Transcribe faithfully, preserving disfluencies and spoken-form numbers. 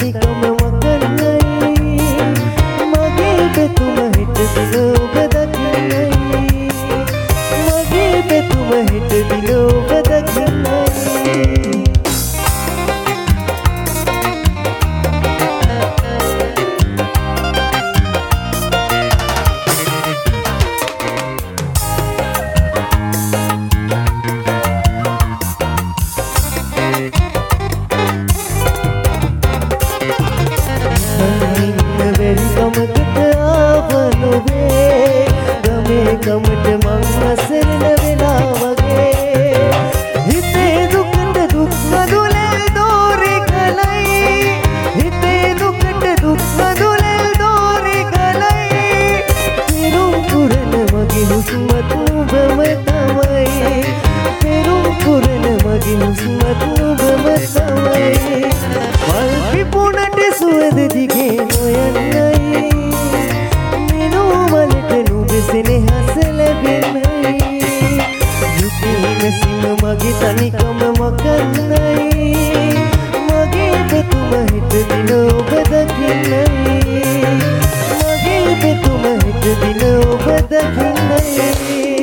තනිකම මකන්නයි මගේ පෙතුම හිට දින ඔබ දකින්නයි මගේ පෙතුම හිට දින ඔබ දකින්නයි ගමට මං අසරණ වෙලා වගේ හිතේ දුකට දුක් නදුලෙල් දෝරි කලයි හිතේ දුකට දුක් නදුලෙල් දෝරි කලයි පෙරුම් පුරන මගේ හුස්මත් නුඹම තමයි පෙරුම් පුරන මගේ හුස්මත් නුඹම තමයි මල් පිපුණට සුවඳ දිගේ නොයන්නයි මිනු වලට නුඹ සෙනෙහස මගේ තනිකම මකන්නයි මගේ පෙතුම හිට දින ඔබ දකින්නයි මගේ පෙතුම හිට දින ඔබ දකින්නයි